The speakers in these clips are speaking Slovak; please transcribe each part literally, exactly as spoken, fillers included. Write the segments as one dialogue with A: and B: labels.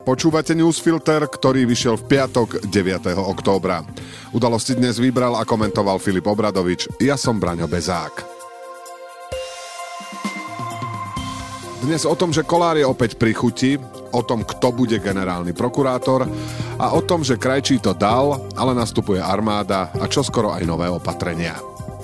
A: Počúvate Newsfilter, ktorý vyšiel v piatok deviateho októbra. Udalosti dnes vybral a komentoval Filip Obradovič, ja som Braňo Bezák. Dnes o tom, že Kollár je opäť pri chuti, o tom, kto bude generálny prokurátor a o tom, že Krajčí to dal, ale nastupuje armáda a čoskoro aj nové opatrenia.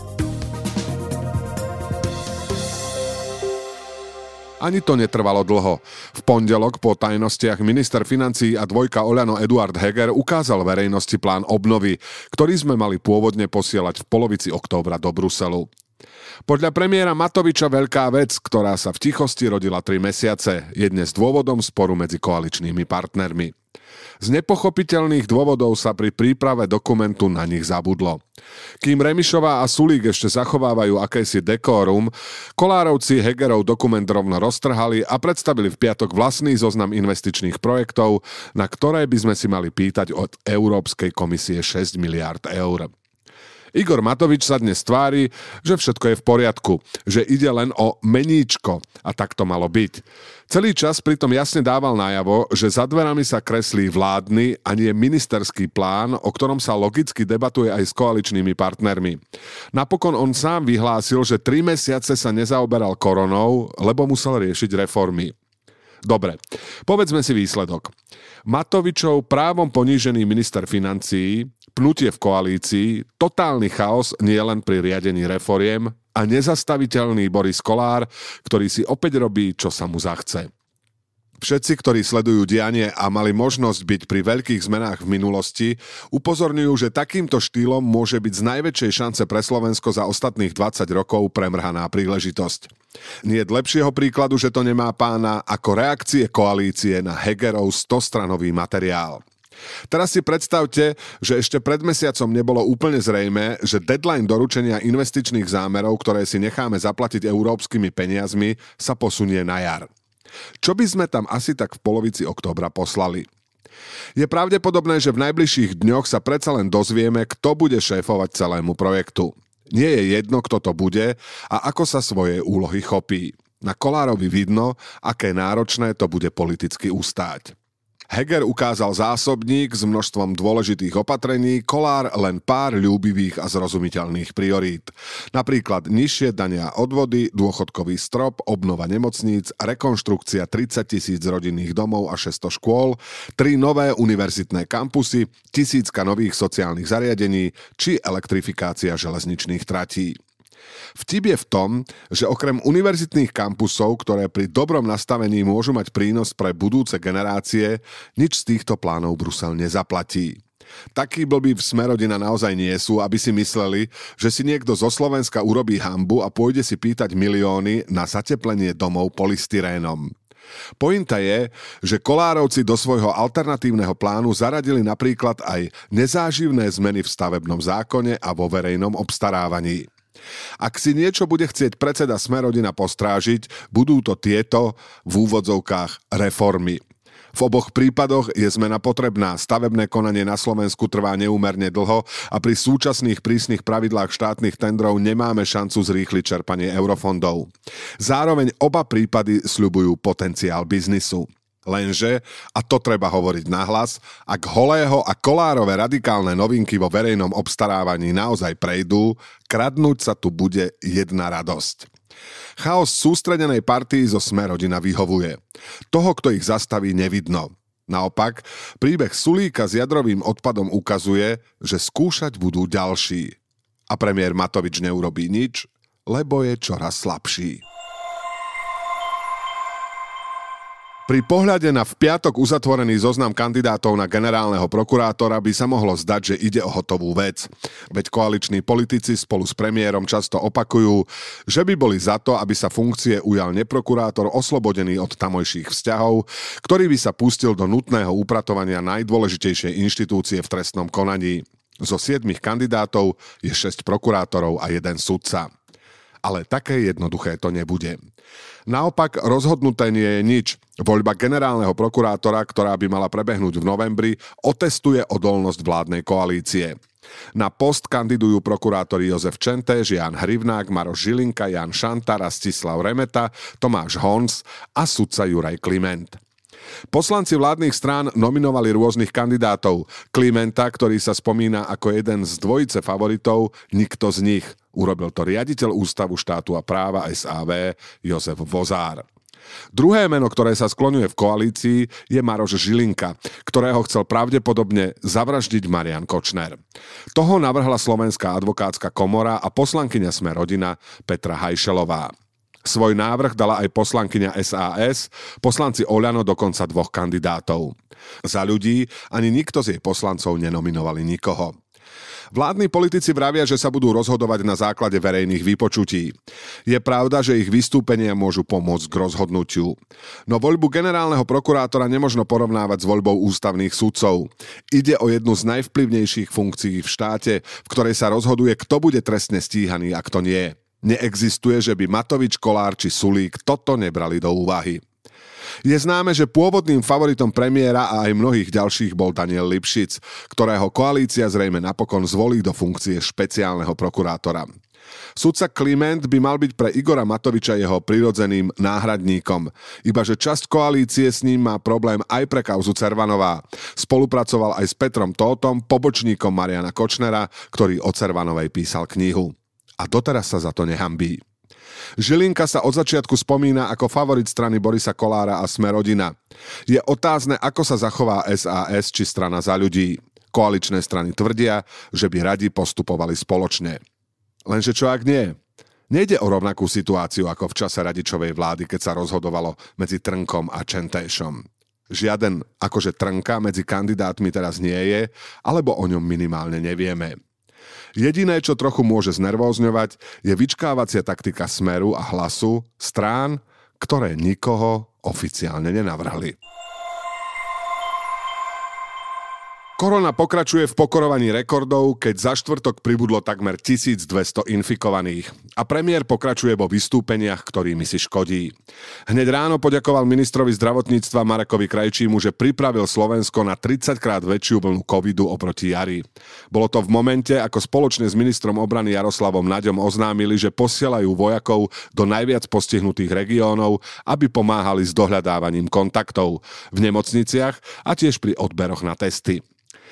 A: Ani to netrvalo dlho. V pondelok po tajnostiach minister financií a dvojka Oľano Eduard Heger ukázal verejnosti plán obnovy, ktorý sme mali pôvodne posielať v polovici októbra do Bruselu. Podľa premiéra Matoviča veľká vec, ktorá sa v tichosti rodila tri mesiace, je dnes dôvodom sporu medzi koaličnými partnermi. Z nepochopiteľných dôvodov sa pri príprave dokumentu na nich zabudlo. Kým Remišová a Sulík ešte zachovávajú akési dekórum, Kollárovci Hegerov dokument rovno roztrhali a predstavili v piatok vlastný zoznam investičných projektov, na ktoré by sme si mali pýtať od Európskej komisie šesť miliárd eur. Igor Matovič sa dnes tvári, že všetko je v poriadku, že ide len o meníčko a tak to malo byť. Celý čas pritom jasne dával najavo, že za dverami sa kreslí vládny a nie ministerský plán, o ktorom sa logicky debatuje aj s koaličnými partnermi. Napokon on sám vyhlásil, že tri mesiace sa nezaoberal koronou, lebo musel riešiť reformy. Dobre, povedzme si výsledok. Matovičov právom ponížený minister financií, pnutie v koalícii, totálny chaos nie len pri riadení reforiem a nezastaviteľný Boris Kollár, ktorý si opäť robí, čo sa mu zachce. Všetci, ktorí sledujú dianie a mali možnosť byť pri veľkých zmenách v minulosti, upozorňujú, že takýmto štýlom môže byť z najväčšej šance pre Slovensko za ostatných dvadsať rokov premrhaná príležitosť. Nie je lepšieho príkladu, že to nemá pána, ako reakcie koalície na Hegerov stostranový materiál. Teraz si predstavte, že ešte pred mesiacom nebolo úplne zrejmé, že deadline doručenia investičných zámerov, ktoré si necháme zaplatiť európskymi peniazmi, sa posunie na jar. Čo by sme tam asi tak v polovici októbra poslali? Je pravdepodobné, že v najbližších dňoch sa predsa len dozvieme, kto bude šéfovať celému projektu. Nie je jedno, kto to bude a ako sa svojej úlohy chopí. Na Kollárovi vidno, aké náročné to bude politicky ustáť. Heger ukázal zásobník s množstvom dôležitých opatrení, Kollár len pár ľúbivých a zrozumiteľných priorít. Napríklad nižšie dania a odvody, dôchodkový strop, obnova nemocníc, rekonštrukcia tridsať tisíc rodinných domov a šesťsto škôl, tri nové univerzitné kampusy, tisícka nových sociálnych zariadení či elektrifikácia železničných tratí. Vtip je v tom, že okrem univerzitných kampusov, ktoré pri dobrom nastavení môžu mať prínos pre budúce generácie, nič z týchto plánov Brusel nezaplatí. Takí blbí v Smerodina naozaj nie sú, aby si mysleli, že si niekto zo Slovenska urobí hanbu a pôjde si pýtať milióny na zateplenie domov polystyrénom. Pointa je, že Kollárovci do svojho alternatívneho plánu zaradili napríklad aj nezáživné zmeny v stavebnom zákone a vo verejnom obstarávaní. Ak si niečo bude chcieť predseda Smerodina postrážiť, budú to tieto v úvodzovkách reformy. V oboch prípadoch je zmena potrebná, stavebné konanie na Slovensku trvá neúmerne dlho a pri súčasných prísnych pravidlách štátnych tendrov nemáme šancu zrýchliť čerpanie eurofondov. Zároveň oba prípady sľubujú potenciál biznisu. Lenže, a to treba hovoriť nahlas, ak Holého a Kollárove radikálne novinky vo verejnom obstarávaní naozaj prejdú, kradnúť sa tu bude jedna radosť. Chaos sústredenej partii zo Smerodina vyhovuje. Toho, kto ich zastaví, nevidno. Naopak, príbeh Sulíka s jadrovým odpadom ukazuje, že skúšať budú ďalší. A premiér Matovič neurobí nič, lebo je čoraz slabší. Pri pohľade na v piatok uzatvorený zoznam kandidátov na generálneho prokurátora by sa mohlo zdať, že ide o hotovú vec. Veď koaliční politici spolu s premiérom často opakujú, že by boli za to, aby sa funkcie ujal neprokurátor oslobodený od tamojších vzťahov, ktorý by sa pustil do nutného upratovania najdôležitejšej inštitúcie v trestnom konaní. Zo siedmich kandidátov je šesť prokurátorov a jeden sudca. Ale také jednoduché to nebude. Naopak rozhodnuté nie je nič. Voľba generálneho prokurátora, ktorá by mala prebehnúť v novembri, otestuje odolnosť vládnej koalície. Na post kandidujú prokurátori Jozef Čentéš, Ján Hrivnák, Maroš Žilinka, Jan Šantar, Stislav Remeta, Tomáš Hons a sudca Juraj Kliment. Poslanci vládnych strán nominovali rôznych kandidátov. Klimenta, ktorý sa spomína ako jeden z dvojice favoritov, nikto z nich. Urobil to riaditeľ Ústavu štátu a práva es á vé Jozef Vozár. Druhé meno, ktoré sa skloňuje v koalícii, je Maroš Žilinka, ktorého chcel pravdepodobne zavraždiť Marian Kočner. Toho navrhla Slovenská advokátska komora a poslankyňa Sme rodina Petra Hajšelová. Svoj návrh dala aj poslankyňa es a es, poslanci Oľano dokonca dvoch kandidátov. Za ľudí ani nikto z jej poslancov nenominovali nikoho. Vládni politici vravia, že sa budú rozhodovať na základe verejných vypočutí. Je pravda, že ich vystúpenia môžu pomôcť k rozhodnutiu. No voľbu generálneho prokurátora nemožno porovnávať s voľbou ústavných sudcov. Ide o jednu z najvplyvnejších funkcií v štáte, v ktorej sa rozhoduje, kto bude trestne stíhaný a kto nie. Neexistuje, že by Matovič, Kollár či Sulík toto nebrali do úvahy. Je známe, že pôvodným favoritom premiéra a aj mnohých ďalších bol Daniel Lipšic, ktorého koalícia zrejme napokon zvolí do funkcie špeciálneho prokurátora. Sudca Kliment by mal byť pre Igora Matoviča jeho prirodzeným náhradníkom. Ibaže časť koalície s ním má problém aj pre kauzu Cervanová. Spolupracoval aj s Petrom Tóthom, pobočníkom Mariana Kočnera, ktorý o Cervanovej písal knihu. A doteraz sa za to nehanbí. Žilinka sa od začiatku spomína ako favorit strany Borisa Kollára a Sme rodina. Je otázne, ako sa zachová es a es či strana Za ľudí. Koaličné strany tvrdia, že by radi postupovali spoločne. Lenže čo ak nie? Nejde o rovnakú situáciu ako v čase Radičovej vlády, keď sa rozhodovalo medzi Trnkom a Čentejšom. Žiaden akože Trnka medzi kandidátmi teraz nie je, alebo o ňom minimálne nevieme. Jediné, čo trochu môže znervózňovať, je vyčkávacia taktika Smeru a Hlasu, strán, ktoré nikoho oficiálne nenavrhli. Korona pokračuje v pokorovaní rekordov, keď za štvrtok pribudlo takmer tisícdvesto infikovaných. A premiér pokračuje vo vystúpeniach, ktorými si škodí. Hneď ráno poďakoval ministrovi zdravotníctva Marekovi Krajčímu, že pripravil Slovensko na tridsaťkrát väčšiu vlnu covidu oproti jari. Bolo to v momente, ako spoločne s ministrom obrany Jaroslavom Naďom oznámili, že posielajú vojakov do najviac postihnutých regiónov, aby pomáhali s dohľadávaním kontaktov v nemocniciach a tiež pri odberoch na testy.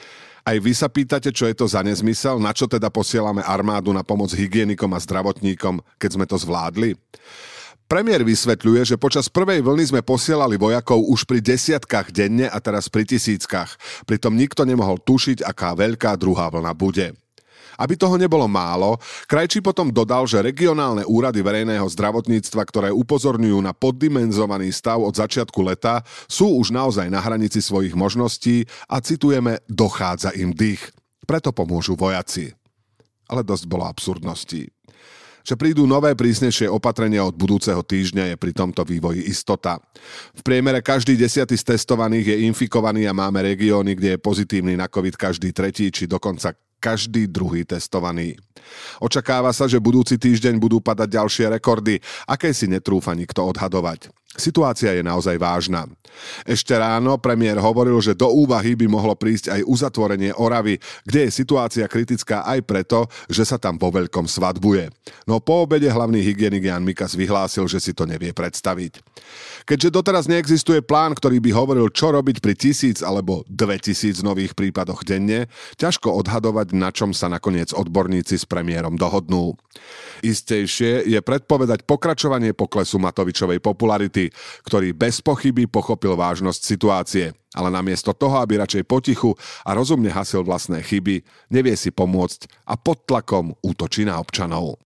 A: Aj vy sa pýtate, čo je to za nezmysel, na čo teda posielame armádu na pomoc hygienikom a zdravotníkom, keď sme to zvládli? Premiér vysvetľuje, že počas prvej vlny sme posielali vojakov už pri desiatkách denne a teraz pri tisíckach. Pritom nikto nemohol tušiť, aká veľká druhá vlna bude. Aby toho nebolo málo, Krajčí potom dodal, že regionálne úrady verejného zdravotníctva, ktoré upozorňujú na poddimenzovaný stav od začiatku leta, sú už naozaj na hranici svojich možností a citujeme, dochádza im dých. Preto pomôžu vojaci. Ale dosť bolo absurdností. Že prídu nové prísnejšie opatrenia od budúceho týždňa, je pri tomto vývoji istota. V priemere každý desiaty z testovaných je infikovaný a máme regióny, kde je pozitívny na COVID každý tretí či dokonca každý druhý testovaný. Očakáva sa, že budúci týždeň budú padať ďalšie rekordy, aké si netrúfa nikto odhadovať. Situácia je naozaj vážna. Ešte ráno premiér hovoril, že do úvahy by mohlo prísť aj uzatvorenie Oravy, kde je situácia kritická aj preto, že sa tam vo veľkom svadbuje. No po obede hlavný hygienik Jan Mikas vyhlásil, že si to nevie predstaviť. Keďže doteraz neexistuje plán, ktorý by hovoril, čo robiť pri tisíc alebo dvetisíc nových prípadoch denne, ťažko odhadovať, na čom sa nakoniec odborníci s premiérom dohodnú. Istejšie je predpovedať pokračovanie poklesu Matovičovej popularity, ktorý bez pochyby pochopil vážnosť situácie, ale namiesto toho, aby radšej potichu a rozumne hasil vlastné chyby, nevie si pomôcť a pod tlakom útočí na občanov.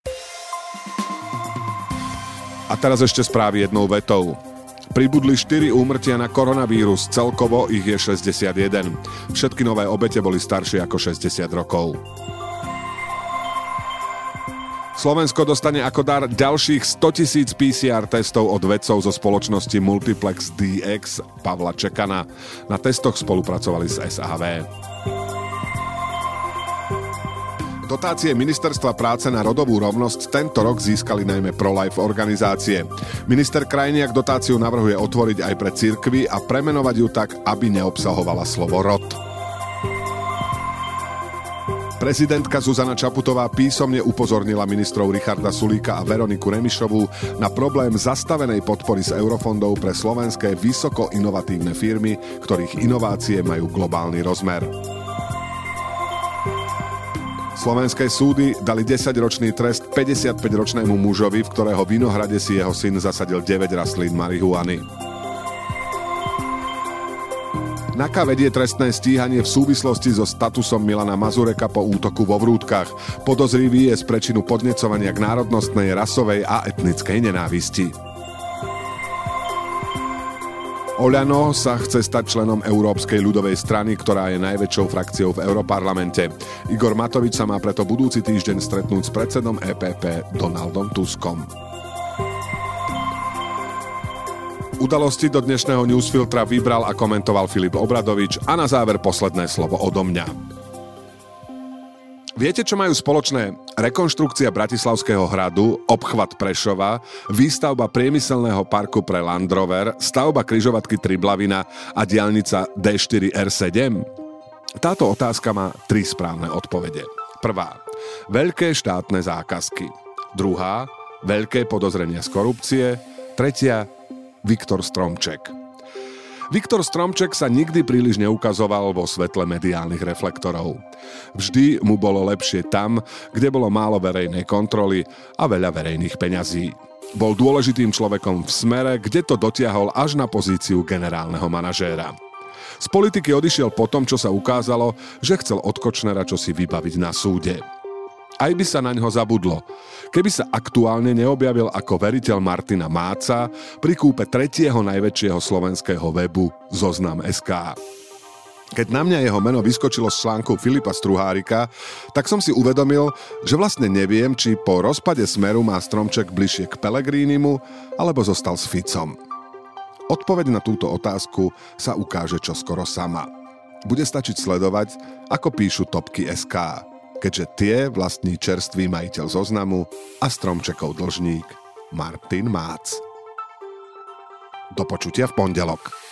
A: A teraz ešte správy jednou vetou. Pribudli štyri úmrtia na koronavírus, celkovo ich je šesťdesiatjeden. Všetky nové obete boli staršie ako šesťdesiat rokov. Slovensko dostane ako dar ďalších stotisíc pé cé er testov od vedcov zo spoločnosti Multiplex dé iks Pavla Čekana. Na testoch spolupracovali s es á vé. Dotácie Ministerstva práce na rodovú rovnosť tento rok získali najmä pro-life organizácie. Minister Krajniak dotáciu navrhuje otvoriť aj pre cirkvi a premenovať ju tak, aby neobsahovala slovo rod. Prezidentka Zuzana Čaputová písomne upozornila ministrov Richarda Sulíka a Veroniku Remišovú na problém zastavenej podpory z eurofondov pre slovenské vysoko inovatívne firmy, ktorých inovácie majú globálny rozmer. Slovenské súdy dali desaťročný trest päťdesiatpäťročnému mužovi, v ktorého vinohrade si jeho syn zasadil deväť rastlín marihuany. NAKA vedie trestné stíhanie v súvislosti so statusom Milana Mazureka po útoku vo Vrútkach. Podozrivý je z prečinu podnecovania k národnostnej, rasovej a etnickej nenávisti. Oľano sa chce stať členom Európskej ľudovej strany, ktorá je najväčšou frakciou v Europarlamente. Igor Matovič sa má preto budúci týždeň stretnúť s predsedom é pé pé Donaldom Tuskom. Udalosti do dnešného newsfiltra vybral a komentoval Filip Obradovič a na záver posledné slovo odo mňa. Viete, čo majú spoločné? Rekonštrukcia Bratislavského hradu, obchvat Prešova, výstavba priemyselného parku pre Land Rover, stavba križovatky Triblavina a diaľnica dé štyri er sedem? Táto otázka má tri správne odpovede. Prvá. Veľké štátne zákazky. Druhá. Veľké podozrenia z korupcie. Tretia. Viktor Stromček. Viktor Stromček sa nikdy príliš neukazoval vo svetle mediálnych reflektorov. Vždy mu bolo lepšie tam, kde bolo málo verejnej kontroly a veľa verejných peňazí. Bol dôležitým človekom v Smere, kde to dotiahol až na pozíciu generálneho manažéra. Z politiky odišiel po tom, čo sa ukázalo, že chcel od Kočnera čosi vybaviť na súde. Aj by sa na ňo zabudlo, keby sa aktuálne neobjavil ako veriteľ Martina Máca pri kúpe tretieho najväčšieho slovenského webu Zoznam bodka es ká. Keď na mňa jeho meno vyskočilo z článku Filipa Struhárika, tak som si uvedomil, že vlastne neviem, či po rozpade Smeru má Stromček bližšie k Pellegrínimu, alebo zostal s Ficom. Odpoveď na túto otázku sa ukáže čoskoro sama. Bude stačiť sledovať, ako píšu topky bodka es ká. Keďže tie vlastní čerstvý majiteľ Zoznamu a Stromčekov dlžník Martin Mác. Do počutia v pondelok.